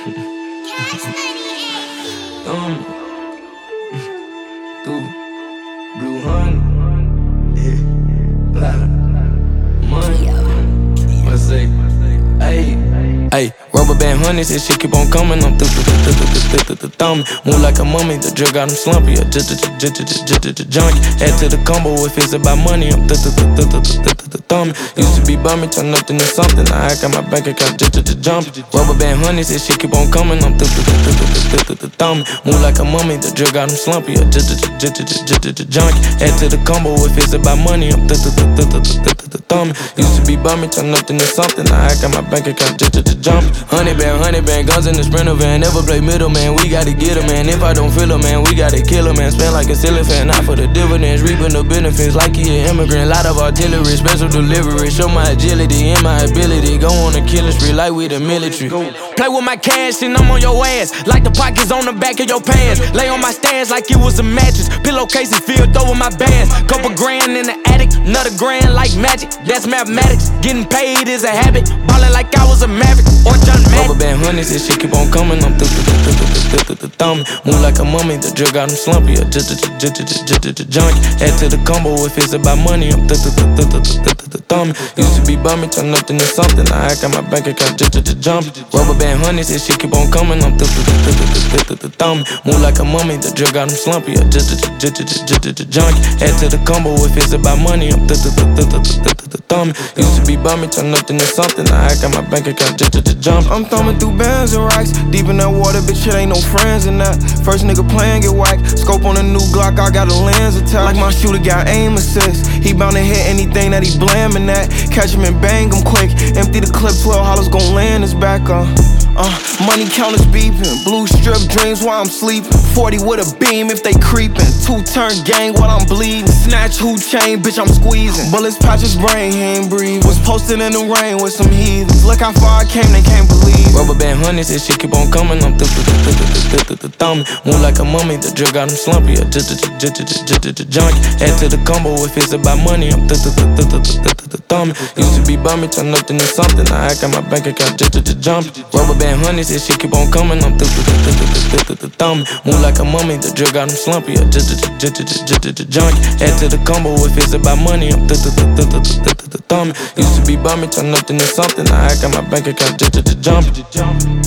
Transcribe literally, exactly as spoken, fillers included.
Um, through blue honey, yeah, lot of money. What's say? Ayy, ayy, rubber band honey, said shit keep on coming. I'm through, through, through, through, through, through, thumb. Move like a mummy, the drug got him slumpy. Yeah, just, just, just, just, just, just, junkie. Add to the combo if it's about money. I'm through, through, through, through, through, through, through, thumb. Used to be bummy, turn nothing to something. Now I got my bank account, just, just, just jump. Rubber band honey, said shit keep on coming. I'm through, through, through, through, through, through, through, thumb. Move like a mummy, the drug got him slumpy. Yeah, just, just, just, just, just, just, just, junkie. Add to the combo if it's about money. I'm through, through, through, through, through, through, through, thumb. Used to be bummy, turn nothing to something. Now I got my bank account, just, just, just jump. Honey band, honey band, guns in the Sprinter van. Never play middleman, we gotta get a man. If I don't feel a man, we gotta kill a man. Spend like a ceiling fan, not for the dividends. Reaping the benefits like he an immigrant. Lot of artillery, special delivery. Show my agility and my ability. Go on a killing spree like we the military. Play with my cash and I'm on your ass. Like the pockets on the back of your pants. Lay on my stands like it was a mattress. Pillowcases filled over my bands. Couple grand in the attic, another grand like magic. That's mathematics. Getting paid is a habit. Ballin' like I was a Maverick or John Madden. Rubber band honey, said shit keep on coming. I'm through, through, through, through, through, through, through, thumb. Move like a mummy, the drug got him slumpy. Yeah, just, just, just, just, just, just, junkie. Add to the combo if it's about money. I'm through, through, through, through, through, through, through, thumb. Used to be bummy, turn nothing to something. Now I got my bank account, just, just, just jump. Rubber band honey, said shit keep on coming. I'm through, through, through, through, through, through, through, thumb. Move like a mummy, the drug got him slumpy. Yeah, just, just, just, just, just, just, just, junkie. Add to the combo if it's about money. I'm through, through, through, through, through, through, through, thumb. Used to be bummy, turn nothing to something. Now I got my bank account, just, just, just jump. I'm thumbing through bands and racks. Deep in that water, bitch, it ain't no friends in that. First nigga playing get whacked. Scope on a new Glock, I got a lens attached. Like my shooter got aim assist. He bound to hit anything that he blamin' at. Catch him and bang him quick. Empty the clip, twelve hollows gon' land his back on. Uh, money counters beeping. Blue strip dreams while I'm sleeping. forty with a beam if they creeping. Two turn gang while I'm bleeding. Snatch who chain, bitch, I'm squeezing. Bullets patch his brain, he ain't breathing. Was posted in the rain with some heathens. Look how far I came, they can't believe. Rubber band honey, said shit keep on coming. I'm through, through, through, through, through, through, through, thumb. Move like a mummy, the drug got him slumpy. Yeah, just, just, just, just, just, just, junkie. Add to the combo if it's about money. I'm through, through, through, through, through, through, through, thumb. Used to be bummy, turn nothing to something. Now I got my bank account, just, just, just jump. Rubber band honey, said shit keep on coming. I'm through, through, through, through, through, through, through, thumb. Move like a mummy, the drug got him slumpy. Yeah, just, just, just, just, just, just, junkie. Add to the combo if it's about money. I'm through, through, through, through, through, through, through, thumb. Used to be bummy, turn nothing to something. Now I got my bank account, just, just, just jump.